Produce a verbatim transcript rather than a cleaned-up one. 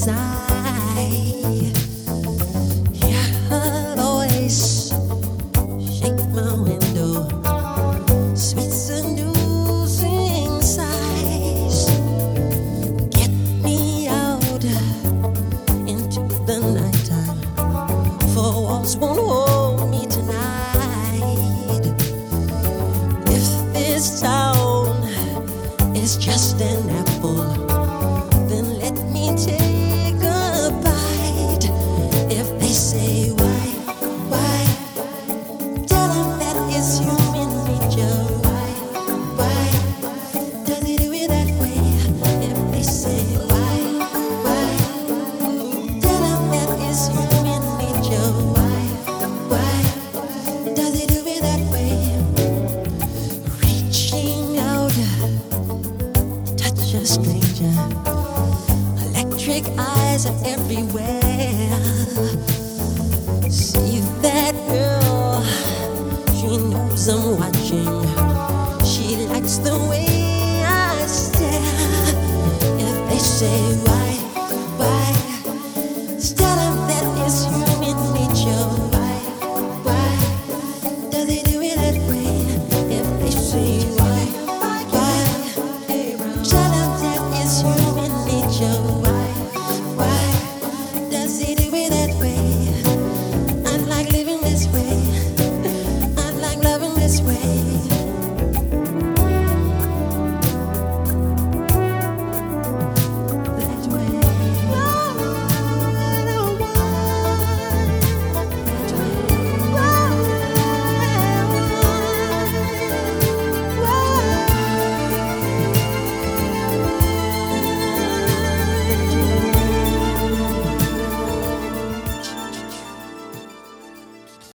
as I hear her voice shake my window, sweet seducing sighs get me out into the nighttime, for walls won't hold me tonight. If this town is just an apple, then let me take a bite. If they say why, why, tell them that it's human nature. Why, why, does it do it that way? If they say why, why, tell them that it's human nature. Why, why, does it do it that way? Reaching out, touch a stranger. Electric eyes are everywhere. See that girl, she knows I'm watching. She likes the way I stare. If they say why,